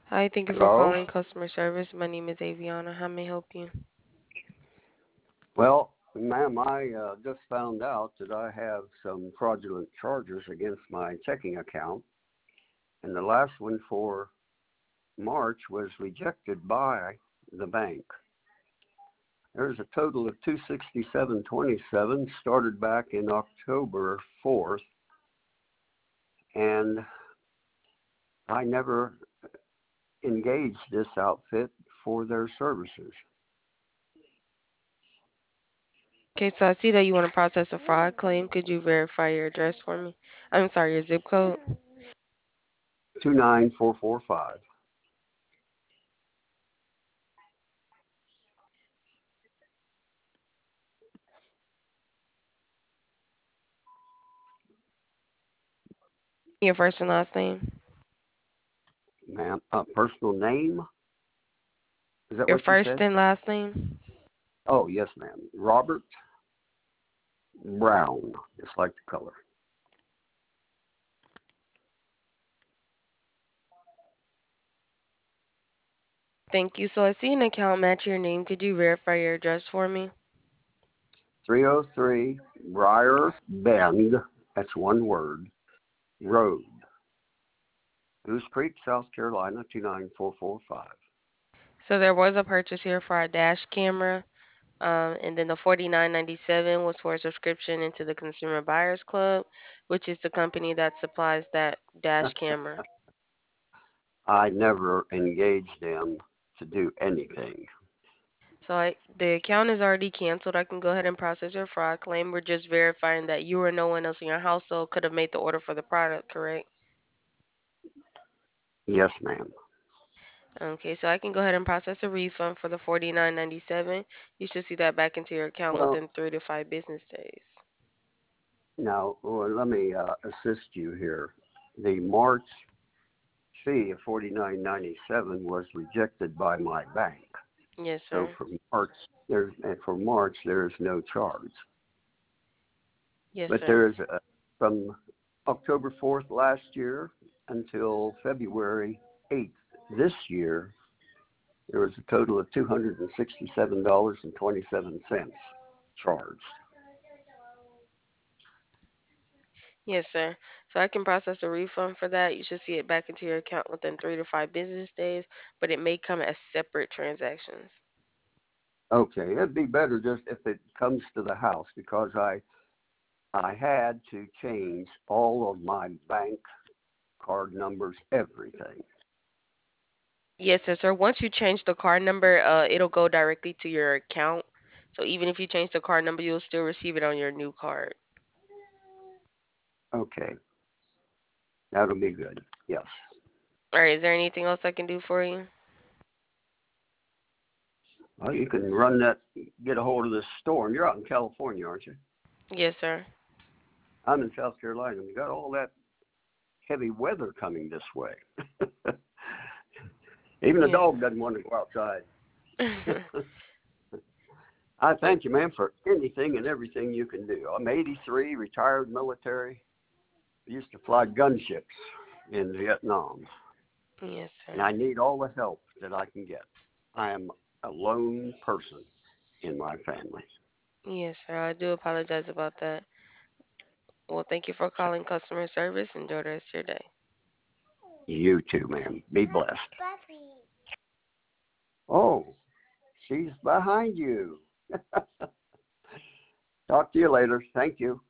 Hi, thank you for Hello? calling customer service. My name is Aviana. How may I help you? Well, ma'am, I just found out that I have some fraudulent charges against my checking account, and the last one for March was rejected by the bank. There's a total of 267.27 started back in October 4th, and I never engaged this outfit for their services. Okay, so I see that you want to process a fraud claim. Could you verify your address for me? I'm sorry, your zip code? 29445. Your first and last name? Ma'am, personal name? Is that Your what you first said? and last name? Oh, yes, ma'am. Robert Brown, just like the color. Thank you. So I see an account match your name. Could you verify your address for me? 303 Briar Bend, that's one word, Road, Goose Creek, South Carolina, 29445. So there was a purchase here for a dash camera, and then the $49.97 was for a subscription into the Consumer Buyers Club, which is the company that supplies that dash camera. I never engaged them to do anything. So the account is already canceled. I can go ahead and process your fraud claim. We're just verifying that you or no one else in your household could have made the order for the product, correct? Yes, ma'am. Okay, so I can go ahead and process a refund for the $49.97. You should see that back into your account Well, within 3 to 5 business days. now, let me assist you here. The March fee of 49.97 was rejected by my bank. Yes, So sir. for March there is no charge. Yes, But sir. there is from October 4th last year until February 8th this year, there was a total of $267.27 charged. Yes, sir. So I can process a refund for that. You should see it back into your account within 3 to 5 business days, but it may come as separate transactions. Okay, it'd be better just if it comes to the house because I had to change all of my bank card numbers, everything. Yes, sir. Sir, once you change the card number, it'll go directly to your account. So even if you change the card number, you'll still receive it on your new card. Okay, that'll be good. Yes. All right. Is there anything else I can do for you? Well, you can run that, get a hold of this store, and you're out in California, aren't you? Yes, sir. I'm in South Carolina. We got all that heavy weather coming this way. Even the Yes. dog doesn't want to go outside. I thank you, man, for anything and everything you can do. I'm 83, retired military. I used to fly gunships in Vietnam, Yes, and sir. I need all the help that I can get. I am a lone person in my family. Yes, sir. I do apologize about that. Well, thank you for calling customer service. Enjoy the rest of your day. You too, ma'am. Be blessed. Oh, she's behind you. Talk to you later. Thank you.